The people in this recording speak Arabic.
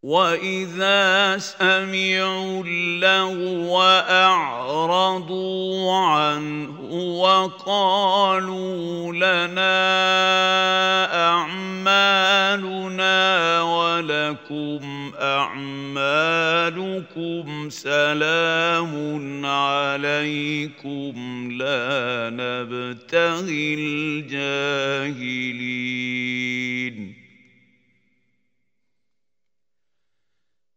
وَإِذَا سَمِعُوا اللَّغْوَ أَعْرَضُوا عَنْهُ وَقَالُوا لَنَا أَعْمَالُنَا وَلَكُمْ أَعْمَالُكُمْ سَلَامٌ عَلَيْكُمْ لَا نَبْتَغِي الْجَاهِلِينَ.